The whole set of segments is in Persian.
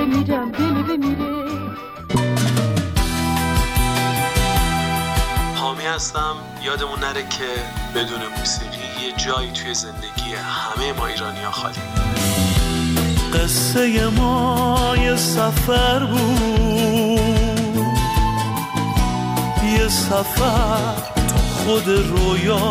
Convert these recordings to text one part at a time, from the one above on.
بمیرم، دل بمیره. حامی هستم. یادمون نره که بدون موسیقی یه جایی توی زندگی همه ما ایرانی‌ها خالی. قصه ما یه سفر بود، یه سفر تو خود رویا.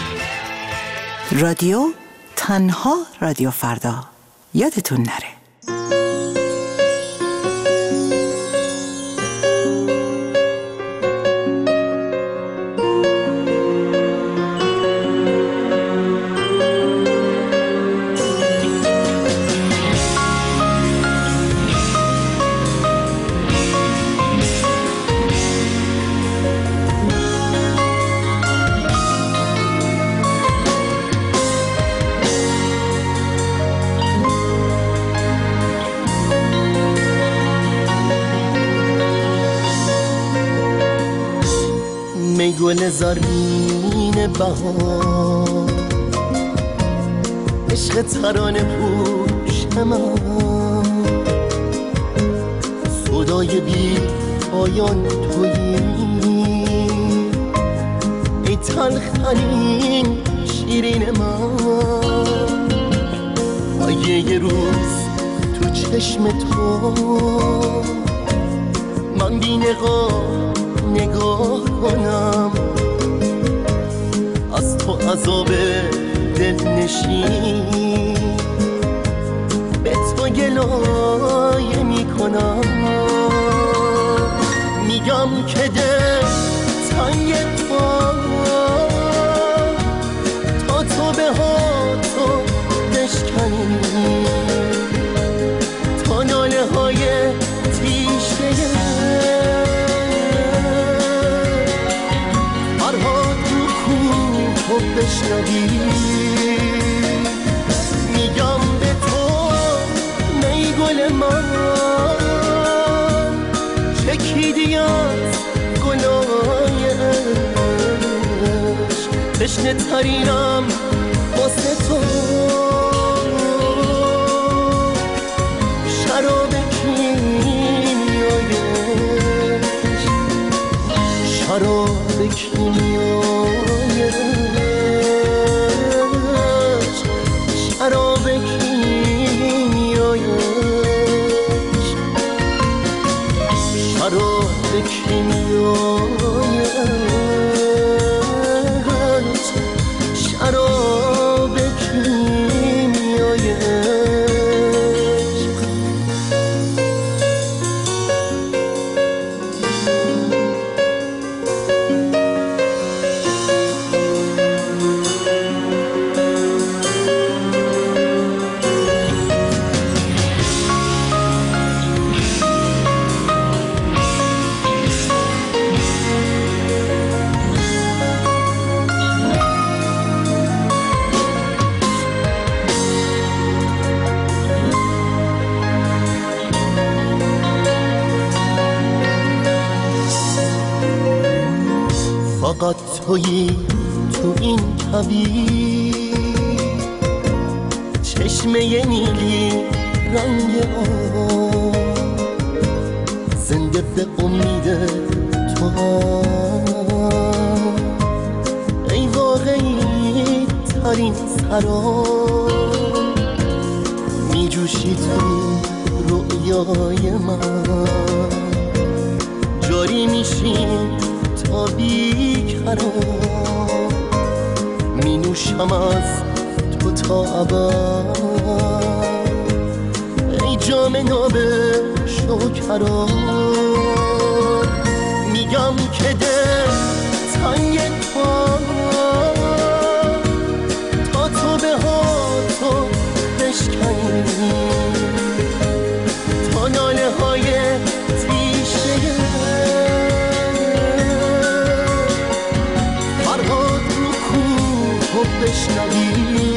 رادیو تنها رادیو فردا. یادتون نره. گل زرین بهار، عشق ترانه پوش من، صدای بی پایان تویی، ای تلخترین شیرین من. یه روز تو چشم تو من بی نگاه کنم، از تو عذاب دل نشین به تو گلایه میکنم. میگم که دل تنگ تا تو به ها تو بشکنی، تا ناله های تیشه فرهاد رو کوه بشنوی. میگم به تو نی گل من، چکیدی از گلای عشق، تشنه ترینم واسه تو. شراب کیمیای عشق، شراب کیمیای عشق، شراب کیمیای عشق، شراب کیمیای عشق، شراب کیمیای عشق. فقط تویی تو این کویر، چشمه نیلی رنگ آب، زنده به امید تو ای واقعی ترین سراب. میجوشی تو رویای من، جاری میشی تا بی‌قرار، می نوشم از تو تا ابد، ای جام ناب شکرا. میگم که دل تنگ تا تو به ها تو بشکنی، تا ناله های تیشه بشنوی.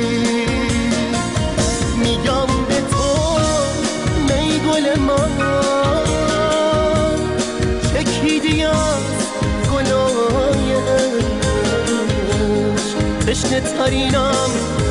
میگم به تو نی گل من، چکیدی از گلای عشق، تشنه ترینم